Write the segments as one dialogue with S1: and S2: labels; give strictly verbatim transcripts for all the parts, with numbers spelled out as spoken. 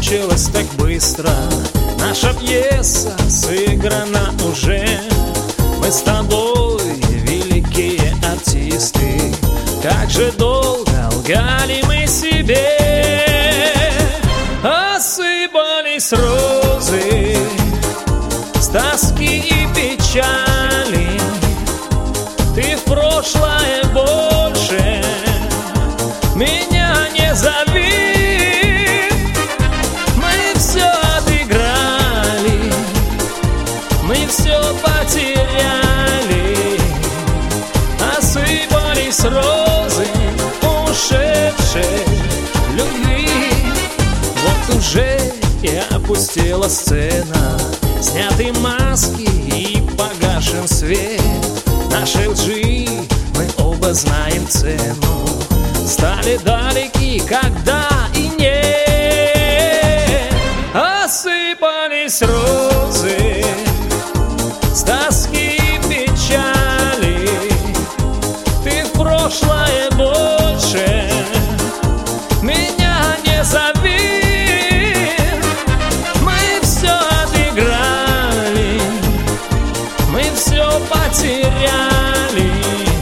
S1: кончилось так быстро. Наша пьеса сыграна уже. Мы с тобой великие артисты. Как же долго лгали мы себе. Осыпались розы с тоски и печали. Ты в прошлое больше меня не зови. Мы все отыграли, мы все потеряли. Осыпались розы ушедшей любви. Вот уже и опустела сцена, сняты маски и погашен свет. Нашей лжи мы оба знаем цену. Стали далеки, когда и нет. Осыпались розы с тоски и печали. Ты в прошлое больше меня не зови. Мы все отыграли, мы все потеряли.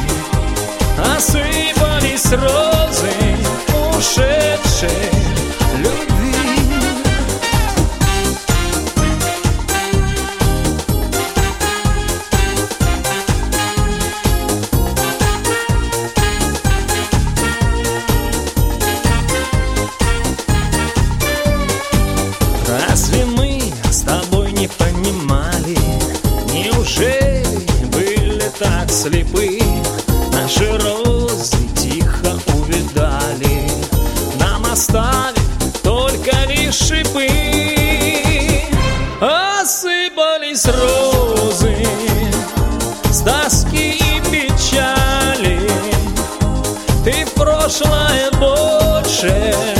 S1: Осыпались розы ушедшей любви. Разве мы с тобой не понимали? Неужели были так слепы? Наши розы тихо увядали, нам оставив только лишь шипы. Осыпались розы с тоски и печали. Ты в прошлое больше